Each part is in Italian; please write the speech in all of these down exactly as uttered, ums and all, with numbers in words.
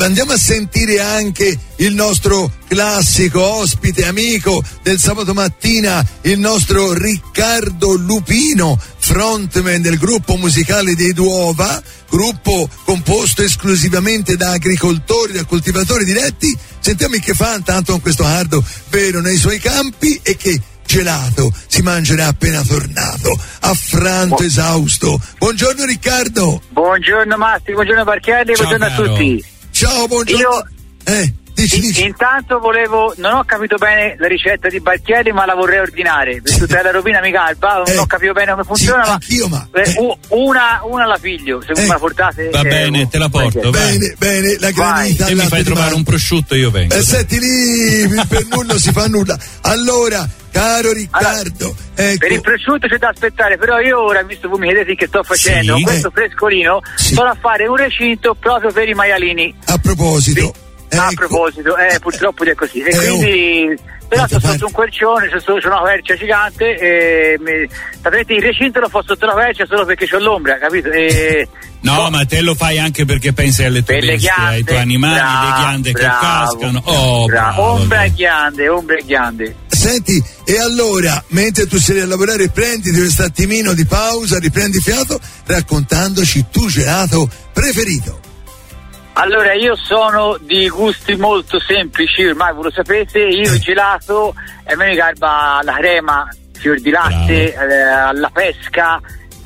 andiamo a sentire anche il nostro classico ospite amico del sabato mattina, il nostro Riccardo Lupino, frontman del gruppo musicale dei Duova, gruppo composto esclusivamente da agricoltori, da coltivatori diretti. Sentiamo che fa tanto con questo Hardo vero nei suoi campi e che gelato si mangerà appena tornato, affranto, Bu- esausto. Buongiorno Riccardo. Buongiorno Masti, buongiorno Barchielli, buongiorno caro. a tutti. Ciao, buongiorno. Io eh, dici, dici. Intanto volevo, non ho capito bene la ricetta di Barchielli, ma la vorrei ordinare. Per tutta la rovina mi calpa, non Eh, ho capito bene come funziona, sì, ma, anch'io, ma eh, eh. u- una, una la piglio, se Eh. me la portate. Va eh, bene, te la porto, vai. Bene, bene, la granita. Se al mi latte fai di trovare mare. un prosciutto io vengo. Eh, senti lì, per nulla si fa nulla. Allora, caro Riccardo, ecco. Per il prosciutto c'è da aspettare, però io ora, visto che mi chiedete che sto facendo, Sì. con questo Eh. frescolino, Sì. sto a fare un recinto proprio per i maialini. A proposito, Sì. A ecco. proposito, eh, purtroppo è così. E Eh, quindi, però Tanta sto parte. sotto un quercione, c'è sotto c'è una quercia gigante, e mi, sapete, il recinto lo fa sotto la quercia solo perché c'ho l'ombra, capito? E, No, ma te lo fai anche perché pensi alle tue per le bestie, ghiande, ai tuoi animali, bravo, le ghiande che bravo, cascano. Oh, bravo. bravo, Ombra e bravo. ghiande, ombra e ghiande. Senti, e allora, mentre tu sei a lavorare, prenditi questo attimino di pausa, riprendi fiato, raccontandoci il tuo gelato preferito. Allora, io sono di gusti molto semplici, ormai voi lo sapete, io il gelato, a me mi garba la crema, fior di latte, eh, alla pesca,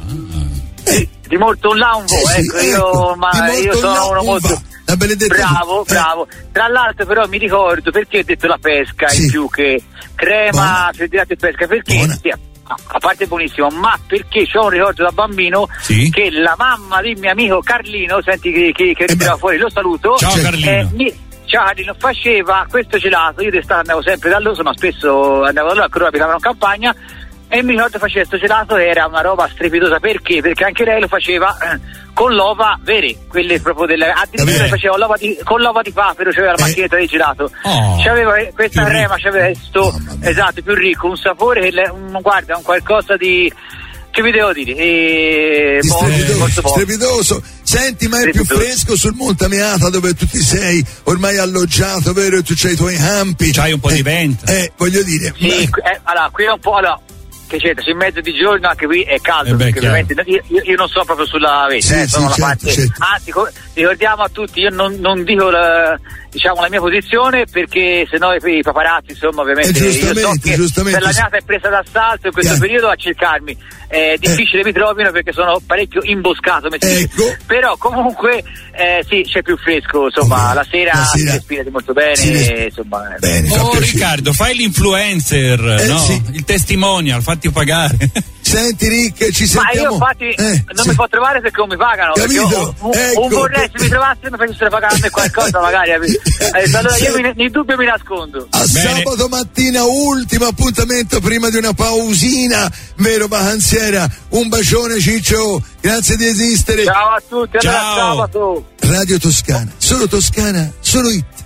di, di molto un lambo, Sì, sì, ecco, io, ma di molto io sono là, uno un molto... va. La benedetta Bravo, eh. bravo. Tra l'altro però mi ricordo perché ho detto la pesca Sì. in più che crema, Buona. fior di latte e pesca, perché Buona. sì, a a parte buonissimo, ma perché c'ho un ricordo da bambino Sì. che la mamma del mio amico Carlino, senti che, che, che Eh tirava beh. fuori, lo saluto. Ciao, Cioè, Carlino. Eh, mi- Ciao Carlino, faceva questo gelato, io d'estate andavo sempre da loro, ma spesso andavo da loro, ancora abitavano in campagna, e mi ricordo faceva questo gelato, era una roba strepitosa, perché? Perché anche lei lo faceva eh, con l'ova vere, quelle proprio delle, addirittura Eh. faceva l'ova di, con l'ova di papero, c'aveva la Eh. macchinetta di gelato, Oh, c'aveva eh, questa più crema, ricco. c'aveva questo, Mamma mia. esatto, più ricco, un sapore che, le, un, guarda, un qualcosa di, che vi devo dire, e, Di molto, strepitoso, molto buono. strepitoso. Senti, ma è più Strepitoso. fresco sul Monte Amiata dove tu ti sei ormai alloggiato, vero? Tu c'hai i tuoi campi. C'hai un po' di Eh, vento. Eh, voglio dire. Sì, ma- qui- eh, allora, qui è un po', allora, che c'è, in mezzo di giorno anche qui è caldo, Eh beh, perché chiaro. ovviamente io, io- io non sono proprio sulla vetta, Sì, eh, sì, sono la certo, parte, certo. anzi, co- ricordiamo a tutti, io non, non dico la, diciamo la mia posizione, perché sennò i, i paparazzi, insomma, ovviamente, Eh, io so giustamente, che giustamente. per la Gnata è presa d'assalto in questo Chiaro. periodo a cercarmi, è difficile mi trovino perché sono parecchio imboscato, mi si dice. Ecco. Però comunque eh, sì, c'è più fresco, insomma, Ok, la sera, la sera si respira di molto bene, si respira. insomma, eh. Bene, fa Oh piacere. Riccardo, fai l'influencer, Eh, no? sì. Il testimonial, fatti pagare. Senti Rick, ci Ma sentiamo. io infatti Eh, non sì. mi può trovare perché non mi pagano. Perché Capito? io- un, Ecco. un vorrei se mi trovasse mi facessero pagare qualcosa magari. Eh, allora io mi, nel dubbio mi nascondo. A Bene. sabato mattina, ultimo appuntamento prima di una pausina, vero vacanziera? Un bacione Ciccio, grazie di esistere. Ciao a tutti, allora Ciao. sabato. Radio Toscana, solo Toscana, solo It.